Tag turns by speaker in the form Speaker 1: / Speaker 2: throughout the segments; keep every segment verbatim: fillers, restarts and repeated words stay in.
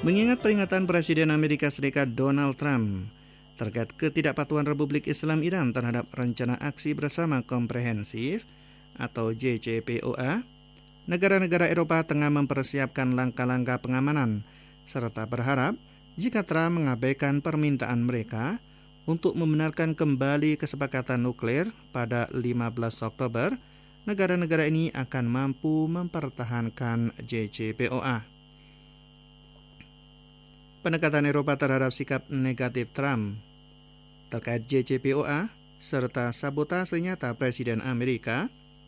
Speaker 1: Mengingat peringatan Presiden Amerika Serikat Donald Trump terkait ketidakpatuhan Republik Islam Iran terhadap rencana aksi bersama komprehensif atau J C P O A, negara-negara Eropa tengah mempersiapkan langkah-langkah pengamanan serta berharap jika Trump mengabaikan permintaan mereka untuk membenarkan kembali kesepakatan nuklir pada lima belas Oktober, negara-negara ini akan mampu mempertahankan J C P O A. Pendekatan Eropa terhadap sikap negatif Trump terkait J C P O A serta sabotase nyata Presiden Amerika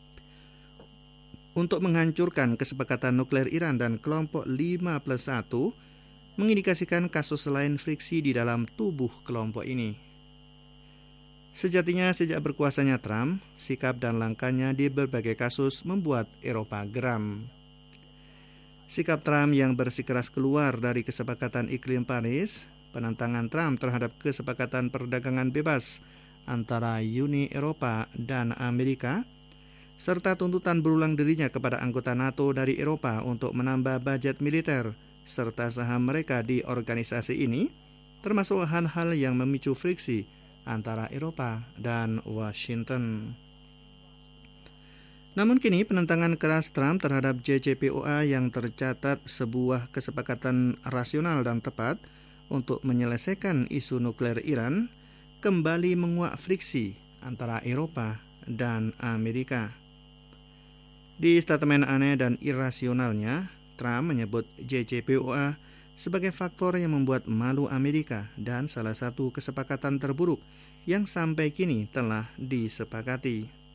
Speaker 1: untuk menghancurkan kesepakatan nuklir Iran dan kelompok lima plus satu mengindikasikan kasus lain friksi di dalam tubuh kelompok ini. Sejatinya sejak berkuasanya Trump, sikap dan langkahnya di berbagai kasus membuat Eropa geram. Sikap Trump yang bersikeras keluar dari kesepakatan iklim Paris, penentangan Trump terhadap kesepakatan perdagangan bebas antara Uni Eropa dan Amerika, serta tuntutan berulang dirinya kepada anggota NATO dari Eropa untuk menambah budget militer serta saham mereka di organisasi ini, termasuk hal-hal yang memicu friksi antara Eropa dan Washington. Namun kini penentangan keras Trump terhadap J C P O A yang tercatat sebuah kesepakatan rasional dan tepat untuk menyelesaikan isu nuklir Iran kembali menguak friksi antara Eropa dan Amerika. Di statement aneh dan irasionalnya, Trump menyebut J C P O A sebagai faktor yang membuat malu Amerika dan salah satu kesepakatan terburuk yang sampai kini telah disepakati.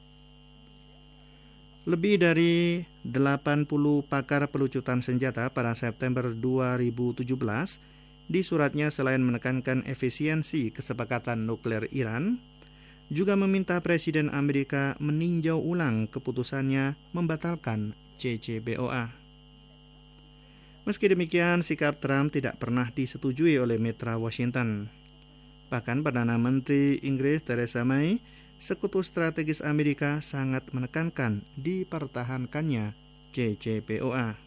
Speaker 1: Lebih dari delapan puluh pakar pelucutan senjata pada September dua ribu tujuh belas di suratnya selain menekankan efisiensi kesepakatan nuklir Iran, juga meminta Presiden Amerika meninjau ulang keputusannya membatalkan J C P O A. Meski demikian, sikap Trump tidak pernah disetujui oleh mitra Washington. Bahkan Perdana Menteri Inggris Theresa May, sekutu strategis Amerika, sangat menekankan dipertahankannya J C P O A.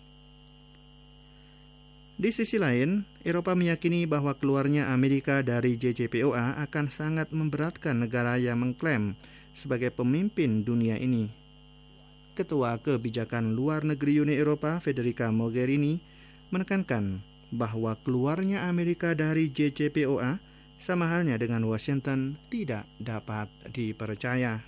Speaker 1: Di sisi lain, Eropa meyakini bahwa keluarnya Amerika dari J C P O A akan sangat memberatkan negara yang mengklaim sebagai pemimpin dunia ini. Ketua Kebijakan Luar Negeri Uni Eropa, Federica Mogherini, menekankan bahwa keluarnya Amerika dari J C P O A sama halnya dengan Washington tidak dapat dipercaya.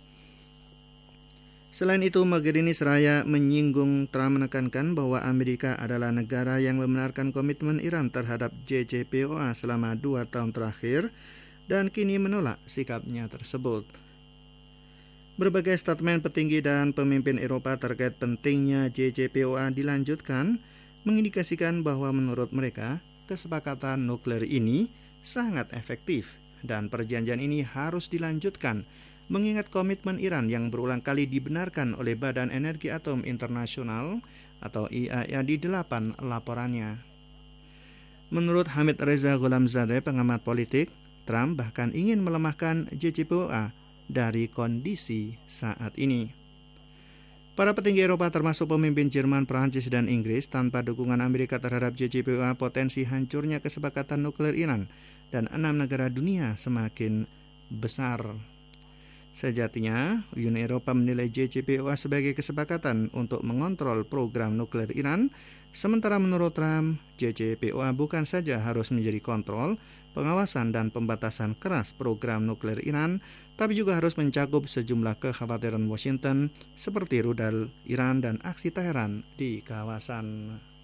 Speaker 1: Selain itu, Mogherini seraya menyinggung Trump menekankan bahwa Amerika adalah negara yang membenarkan komitmen Iran terhadap J C P O A selama dua tahun terakhir dan kini menolak sikapnya tersebut. Berbagai statement petinggi dan pemimpin Eropa terkait pentingnya J C P O A dilanjutkan, mengindikasikan bahwa menurut mereka kesepakatan nuklir ini sangat efektif dan perjanjian ini harus dilanjutkan mengingat komitmen Iran yang berulang kali dibenarkan oleh Badan Energi Atom Internasional atau I A E A di delapan laporannya. Menurut Hamid Reza Gholamzadeh, pengamat politik, Trump bahkan ingin melemahkan J C P O A dari kondisi saat ini. Para petinggi Eropa termasuk pemimpin Jerman, Prancis, dan Inggris tanpa dukungan Amerika terhadap J C P O A, potensi hancurnya kesepakatan nuklir Iran dan enam negara dunia semakin besar. Sejatinya, Uni Eropa menilai J C P O A sebagai kesepakatan untuk mengontrol program nuklir Iran, sementara menurut Trump, J C P O A bukan saja harus menjadi kontrol, pengawasan, dan pembatasan keras program nuklir Iran, tapi juga harus mencakup sejumlah kekhawatiran Washington seperti rudal Iran dan aksi Teheran di kawasan.